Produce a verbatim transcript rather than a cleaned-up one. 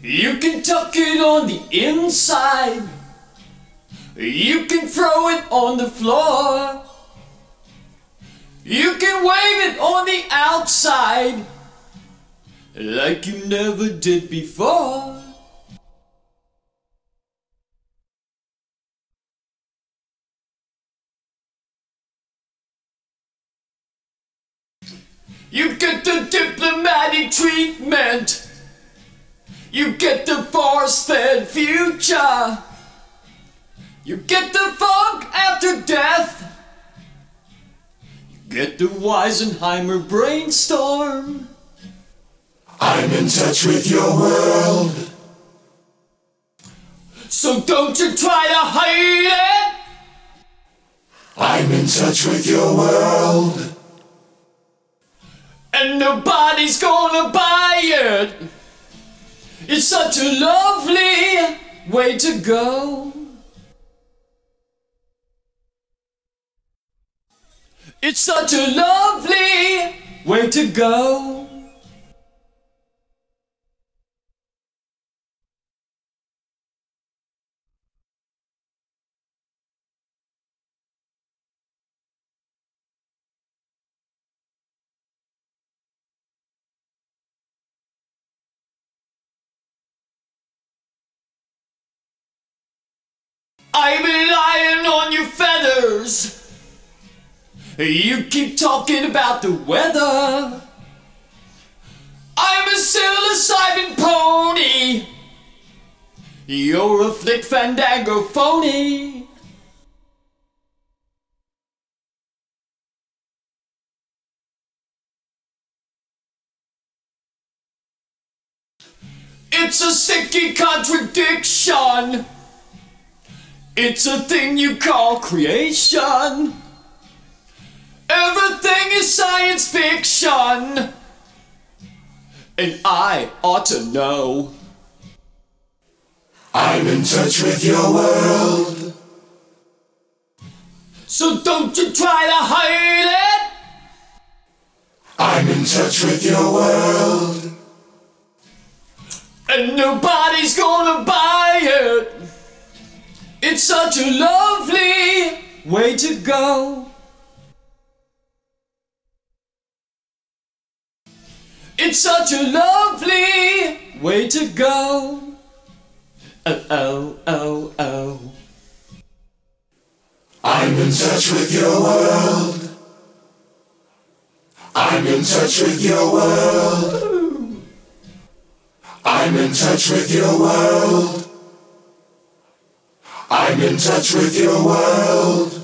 You can tuck it on the inside. You can throw it on the floor. You can wave it on the outside like you never did before. You get the diplomatic treatment. You get the force-fed future. You get the fog after death. You get the Weisenheimer brainstorm. I'm in touch with your world. So don't you try to hide it. I'm in touch with your world. And nobody's gonna buy it. It's such a lovely way to go. It's such a lovely way to go. I'm relying on your feathers. You keep talking about the weather. I'm a psilocybin pony. You're a flick fandango phony. It's a sticky contradiction. It's a thing you call creation. Everything is science fiction. And I ought to know. I'm in touch with your world. So don't you try to hide it. I'm in touch with your world. And nobody's gonna buy it. It's such a lovely way to go. It's such a lovely way to go. Oh, oh, oh, oh. I'm in touch with your world. I'm in touch with your world. I'm in touch with your world. I'm in touch with your world.